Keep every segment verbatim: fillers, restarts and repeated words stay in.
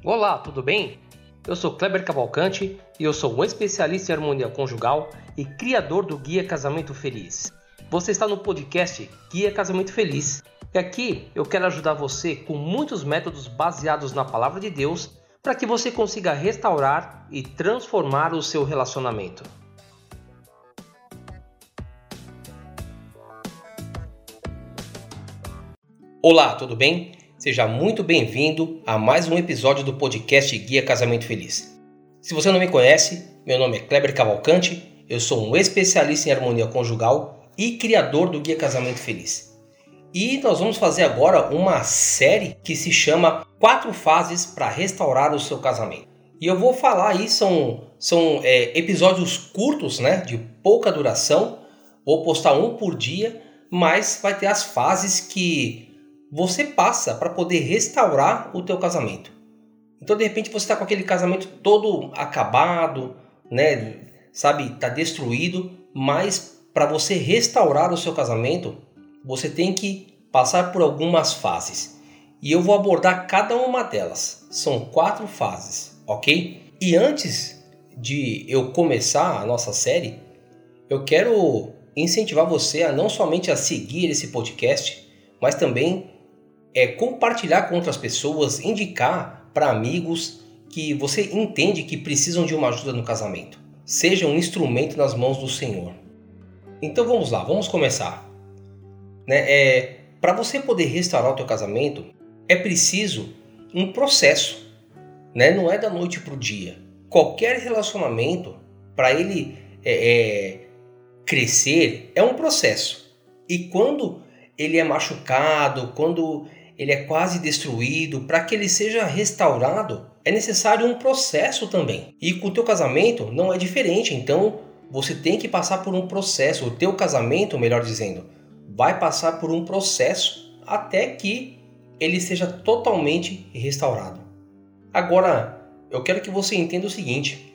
Olá, tudo bem? Eu sou Kleber Cavalcante e eu sou um especialista em harmonia conjugal e criador do Guia Casamento Feliz. Você está no podcast Guia Casamento Feliz e aqui eu quero ajudar você com muitos métodos baseados na Palavra de Deus para que você consiga restaurar e transformar o seu relacionamento. Olá, tudo bem? Seja muito bem-vindo a mais um episódio do podcast Guia Casamento Feliz. Se você não me conhece, meu nome é Kleber Cavalcante, eu sou um especialista em harmonia conjugal e criador do Guia Casamento Feliz. E nós vamos fazer agora uma série que se chama Quatro Fases para Restaurar o Seu Casamento. E eu vou falar aí, são, são é, episódios curtos, né, de pouca duração, vou postar um por dia, mas vai ter as fases que você passa para poder restaurar o teu casamento. Então, de repente, você está com aquele casamento todo acabado, né? Sabe, está destruído, mas para você restaurar o seu casamento, você tem que passar por algumas fases. E eu vou abordar cada uma delas. São quatro fases, ok? E antes de eu começar a nossa série, eu quero incentivar você a não somente a seguir esse podcast, mas também é compartilhar com outras pessoas, indicar para amigos que você entende que precisam de uma ajuda no casamento. Seja um instrumento nas mãos do Senhor. Então vamos lá, vamos começar. Né? É, para você poder restaurar o teu casamento, é preciso um processo. Né? Não é da noite para o dia. Qualquer relacionamento, para ele é, é, crescer, é um processo. E quando ele é machucado, quando ele é quase destruído, para que ele seja restaurado, é necessário um processo também. E com o teu casamento não é diferente, então você tem que passar por um processo. O teu casamento, melhor dizendo, vai passar por um processo até que ele seja totalmente restaurado. Agora, eu quero que você entenda o seguinte,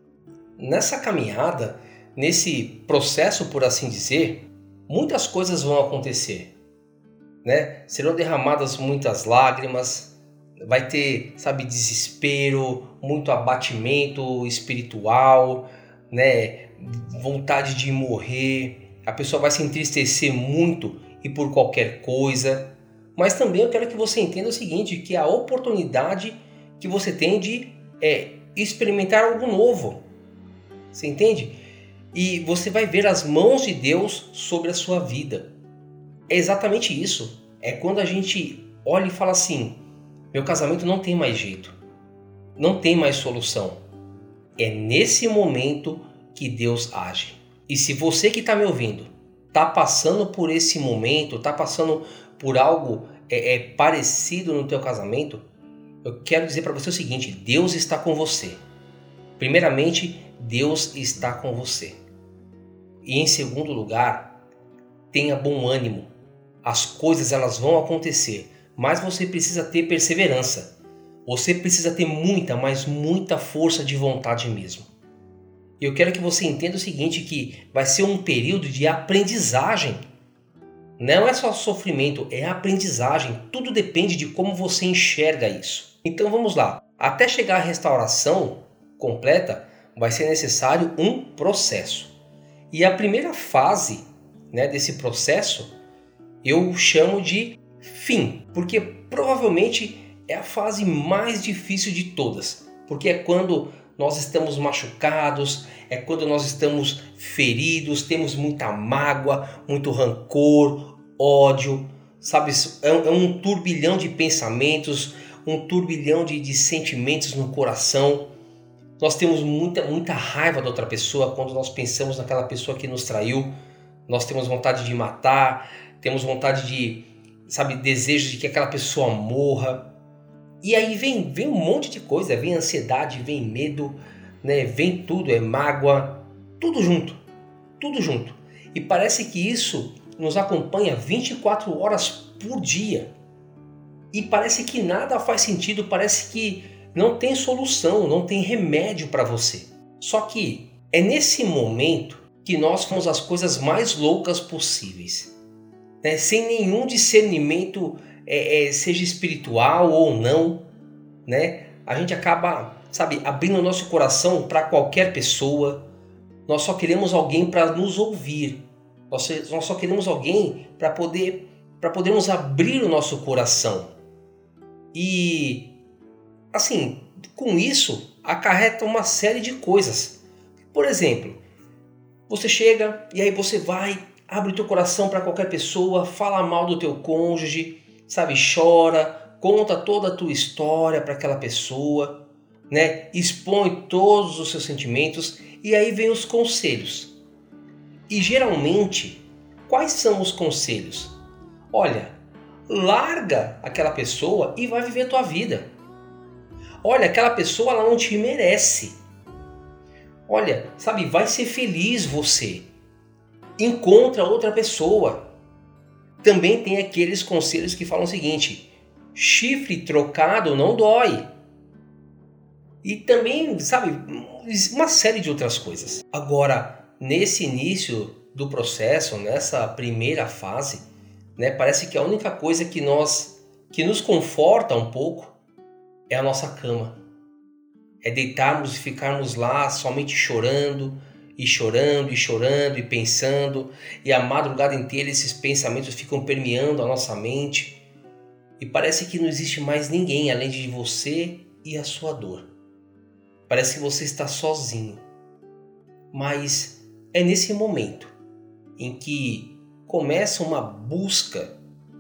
nessa caminhada, nesse processo, por assim dizer, muitas coisas vão acontecer. Né? Serão derramadas muitas lágrimas, vai ter, sabe, desespero, muito abatimento espiritual, né? Vontade de morrer, a pessoa vai se entristecer muito e por qualquer coisa. Mas também eu quero que você entenda o seguinte, que a oportunidade que você tem de é, experimentar algo novo, você entende? E você vai ver as mãos de Deus sobre a sua vida. É exatamente isso. É quando a gente olha e fala assim, meu casamento não tem mais jeito. Não tem mais solução. É nesse momento que Deus age. E se você que está me ouvindo está passando por esse momento, está passando por algo é, é, parecido no teu casamento, eu quero dizer para você o seguinte, Deus está com você. Primeiramente, Deus está com você. E em segundo lugar, tenha bom ânimo. As coisas elas vão acontecer, mas você precisa ter perseverança. Você precisa ter muita, mas muita força de vontade mesmo. E eu quero que você entenda o seguinte, que vai ser um período de aprendizagem. Não é só sofrimento, é aprendizagem. Tudo depende de como você enxerga isso. Então vamos lá. Até chegar à restauração completa, vai ser necessário um processo. E a primeira fase, né, desse processo eu chamo de fim, porque provavelmente é a fase mais difícil de todas, porque é quando nós estamos machucados, é quando nós estamos feridos, temos muita mágoa, muito rancor, ódio, sabe? É um turbilhão de pensamentos, um turbilhão de, de sentimentos no coração. Nós temos muita, muita raiva da outra pessoa quando nós pensamos naquela pessoa que nos traiu, nós temos vontade de matar, temos vontade de, sabe, desejo de que aquela pessoa morra. E aí vem, vem um monte de coisa, vem ansiedade, vem medo, né? Vem tudo, é mágoa, tudo junto, tudo junto. E parece que isso nos acompanha vinte e quatro horas por dia. E parece que nada faz sentido, parece que não tem solução, não tem remédio para você. Só que é nesse momento que nós fazemos as coisas mais loucas possíveis. Né, sem nenhum discernimento, é, é, seja espiritual ou não, né? a gente acaba, sabe, abrindo o nosso coração para qualquer pessoa. Nós só queremos alguém para nos ouvir. Nós, nós só queremos alguém para poder, para podermos abrir o nosso coração. E, assim, com isso, acarreta uma série de coisas. Por exemplo, você chega e aí você vai, abre o teu coração para qualquer pessoa, fala mal do teu cônjuge, sabe, chora, conta toda a tua história para aquela pessoa, né? Expõe todos os seus sentimentos e aí vem os conselhos. E geralmente, quais são os conselhos? Olha, larga aquela pessoa e vai viver a tua vida. Olha, aquela pessoa ela não te merece. Olha, sabe, vai ser feliz você. Encontra outra pessoa. Também tem aqueles conselhos que falam o seguinte: chifre trocado não dói. E também, sabe, uma série de outras coisas. Agora, nesse início do processo, nessa primeira fase, né, parece que a única coisa que nós que nos conforta um pouco é a nossa cama. É deitarmos e ficarmos lá somente chorando, e chorando, e chorando, e pensando, e a madrugada inteira esses pensamentos ficam permeando a nossa mente, e parece que não existe mais ninguém além de você e a sua dor. Parece que você está sozinho. Mas é nesse momento em que começa uma busca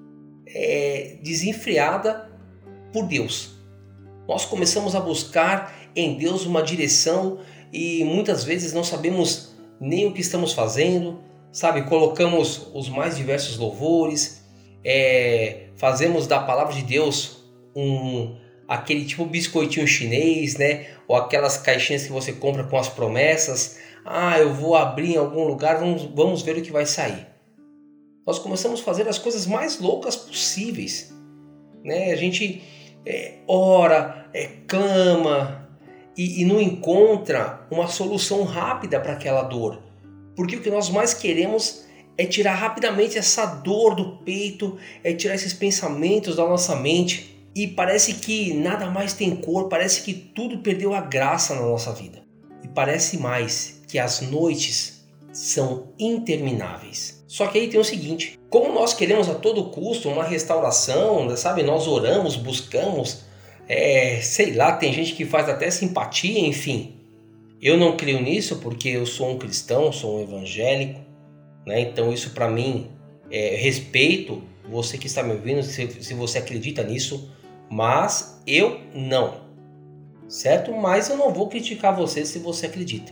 é, desenfreada por Deus. Nós começamos a buscar em Deus uma direção e muitas vezes não sabemos nem o que estamos fazendo, sabe? Colocamos os mais diversos louvores, é, fazemos da palavra de Deus um, aquele tipo biscoitinho chinês, né? Ou aquelas caixinhas que você compra com as promessas. Ah, eu vou abrir em algum lugar, vamos, vamos ver o que vai sair. Nós começamos a fazer as coisas mais loucas possíveis, né? A gente é, ora, é, clama e, e não encontra uma solução rápida para aquela dor. Porque o que nós mais queremos é tirar rapidamente essa dor do peito, é tirar esses pensamentos da nossa mente. E parece que nada mais tem cor, parece que tudo perdeu a graça na nossa vida. E parece mais que as noites são intermináveis. Só que aí tem o seguinte: como nós queremos a todo custo uma restauração, sabe? Nós oramos, buscamos, é, sei lá, tem gente que faz até simpatia, enfim. Eu não creio nisso porque eu sou um cristão, sou um evangélico, né? Então isso para mim, é, respeito você que está me ouvindo, se, se você acredita nisso, mas eu não, certo? Mas eu não vou criticar você se você acredita,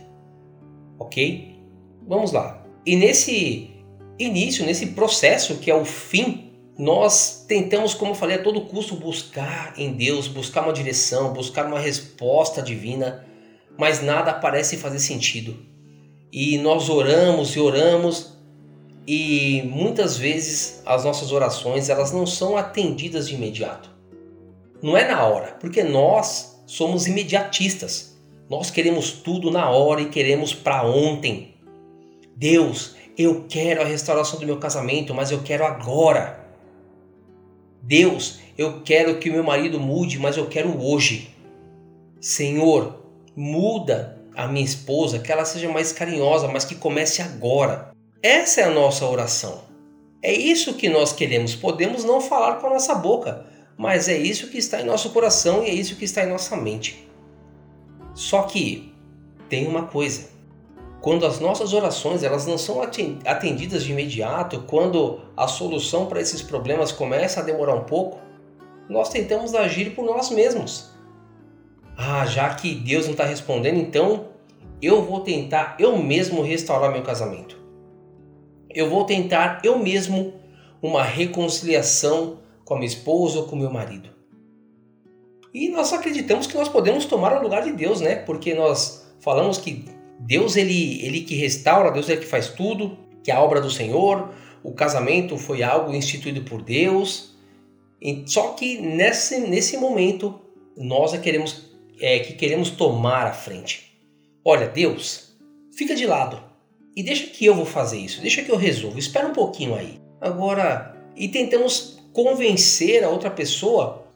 ok? Vamos lá. E nesse início, nesse processo que é o fim, nós tentamos, como eu falei, a todo custo buscar em Deus, buscar uma direção, buscar uma resposta divina, mas nada parece fazer sentido. E nós oramos e oramos e muitas vezes as nossas orações elas não são atendidas de imediato. Não é na hora, porque nós somos imediatistas. Nós queremos tudo na hora e queremos para ontem. Deus, eu quero a restauração do meu casamento, mas eu quero agora. Deus, eu quero que o meu marido mude, mas eu quero hoje. Senhor, muda a minha esposa, que ela seja mais carinhosa, mas que comece agora. Essa é a nossa oração. É isso que nós queremos. Podemos não falar com a nossa boca, mas é isso que está em nosso coração e é isso que está em nossa mente. Só que tem uma coisa. Quando as nossas orações elas não são atendidas de imediato, quando a solução para esses problemas começa a demorar um pouco, nós tentamos agir por nós mesmos. Ah, já que Deus não está respondendo, então eu vou tentar eu mesmo restaurar meu casamento. Eu vou tentar eu mesmo uma reconciliação com a minha esposa ou com o meu marido. E nós acreditamos que nós podemos tomar o lugar de Deus, né? Porque nós falamos que Deus ele, ele que restaura, Deus é que faz tudo, que é a obra do Senhor, o casamento foi algo instituído por Deus. E, só que nesse, nesse momento nós é, queremos, é que queremos tomar a frente. Olha, Deus, fica de lado e deixa que eu vou fazer isso, deixa que eu resolvo, espera um pouquinho aí. Agora, e tentamos convencer a outra pessoa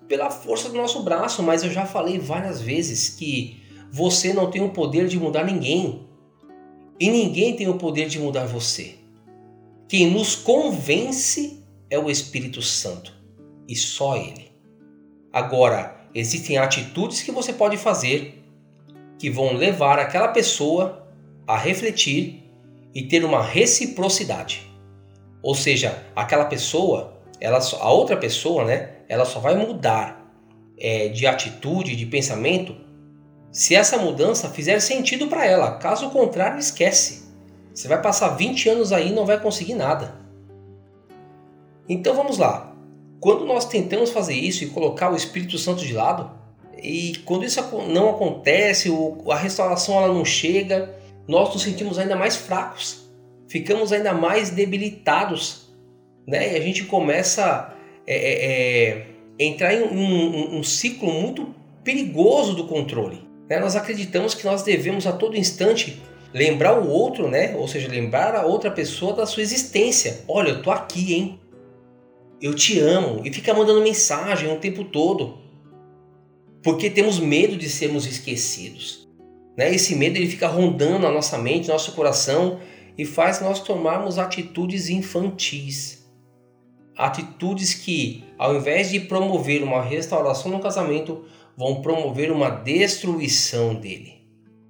pela força do nosso braço, mas eu já falei várias vezes que você não tem o poder de mudar ninguém. E ninguém tem o poder de mudar você. Quem nos convence é o Espírito Santo. E só Ele. Agora, existem atitudes que você pode fazer que vão levar aquela pessoa a refletir e ter uma reciprocidade. Ou seja, aquela pessoa, ela, a outra pessoa, né, ela só vai mudar é, de atitude, de pensamento, se essa mudança fizer sentido para ela. Caso contrário, esquece. Você vai passar vinte anos aí e não vai conseguir nada. Então vamos lá. Quando nós tentamos fazer isso e colocar o Espírito Santo de lado, e quando isso não acontece, a restauração ela não chega, nós nos sentimos ainda mais fracos, ficamos ainda mais debilitados, né? E a gente começa é, é, é, entrar em um, um, um ciclo muito perigoso do controle. Né? Nós acreditamos que nós devemos a todo instante lembrar o outro, né? Ou seja, lembrar a outra pessoa da sua existência. Olha, eu tô aqui, hein? Eu te amo. E fica mandando mensagem o tempo todo. Porque temos medo de sermos esquecidos. Né? Esse medo ele fica rondando a nossa mente, nosso coração e faz nós tomarmos atitudes infantis. Atitudes que, ao invés de promover uma restauração no casamento, vão promover uma destruição dele.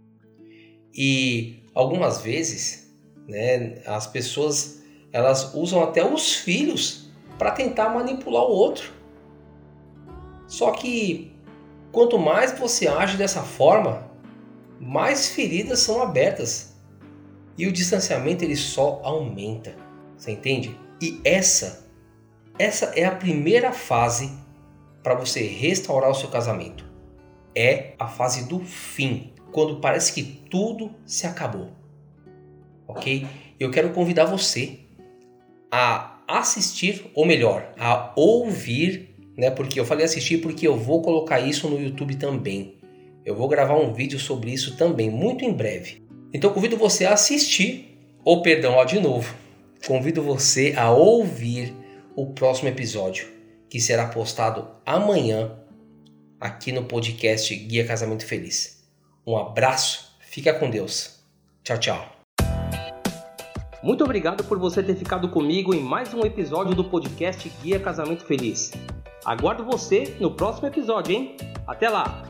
E algumas vezes, né, as pessoas elas usam até os filhos para tentar manipular o outro. Só que quanto mais você age dessa forma, mais feridas são abertas. E o distanciamento ele só aumenta. Você entende? E essa, essa é a primeira fase para você restaurar o seu casamento. É a fase do fim, quando parece que tudo se acabou. Ok? Eu quero convidar você a assistir, ou melhor, a ouvir, né? Porque eu falei assistir porque eu vou colocar isso no YouTube também. Eu vou gravar um vídeo sobre isso também, muito em breve. Então convido você a assistir, ou perdão, ó, de novo, convido você a ouvir o próximo episódio, que será postado amanhã aqui no podcast Guia Casamento Feliz. Um abraço, fica com Deus. Tchau, tchau. Muito obrigado por você ter ficado comigo em mais um episódio do podcast Guia Casamento Feliz. Aguardo você no próximo episódio, hein? Até lá!